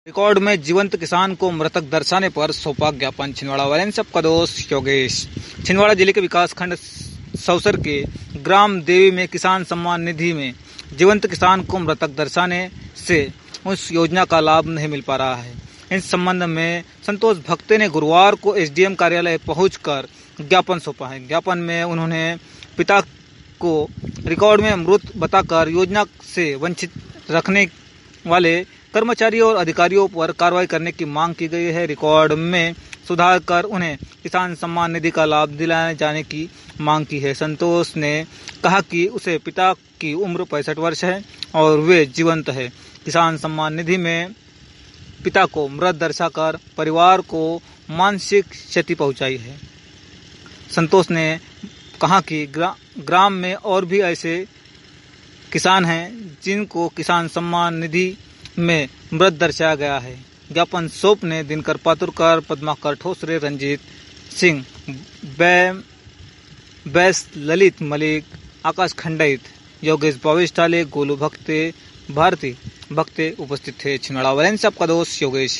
Record में जीवंत किसान को मृतक दर्शाने पर सौंपा ज्ञापन। छिंदवाड़ा वालेंसप का दोस्त योगेश। छिंदवाड़ा जिले के विकासखंड सौसर के ग्राम देवी में किसान सम्मान निधि में जीवंत किसान को मृतक दर्शाने से उस योजना का लाभ नहीं मिल पा रहा है। इस संबंध में संतोष भक्ते ने गुरुवार को एसडीएम कार्यालय पहुंचकर ज्ञापन सौंपा है। ज्ञापन में उन्होंने पिता को रिकॉर्ड में मृत बताकर योजना से वंचित रखने वाले कर्मचारियों और अधिकारियों पर कार्रवाई करने की मांग की गई है। रिकॉर्ड में सुधार कर उन्हें किसान सम्मान निधि का लाभ दिलाए जाने की मांग की है। संतोष ने कहा कि उसे पिता की उम्र 65 वर्ष है और वे जीवंत है। किसान सम्मान निधि में पिता को मृत दर्शाकर परिवार को मानसिक क्षति पहुंचाई है। संतोष ने कहा कि ग्राम में और भी ऐसे किसान हैं जिनको किसान सम्मान निधि में मृत दर्शाया गया है। ज्ञापन सौंपने दिनकर पातुरकर, पद्माकर ठोसरे, रंजीत सिंह, बैस ललित मलिक, आकाश खंडित, योगेश बाविस्टाले, गोलू भक्ते, भारती भक्ते उपस्थित थे। छिंदवाड़ा वालेंसप का दोस्त योगेश।